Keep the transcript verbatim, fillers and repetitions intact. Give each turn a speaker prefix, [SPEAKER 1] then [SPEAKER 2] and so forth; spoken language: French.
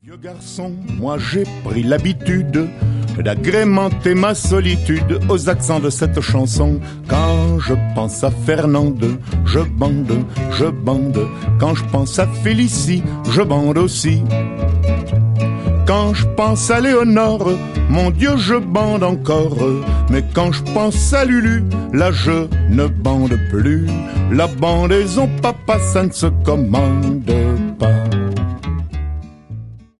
[SPEAKER 1] Vieux garçon, moi j'ai pris l'habitude d'agrémenter ma solitude aux accents de cette chanson. Quand je pense à Fernande, je bande, je bande. Quand je pense à Félicie, je bande aussi. Quand je pense à Léonore, mon Dieu, je bande encore. Mais quand je pense à Lulu, là je ne bande plus. La bandaison, papa, ça ne se commande pas.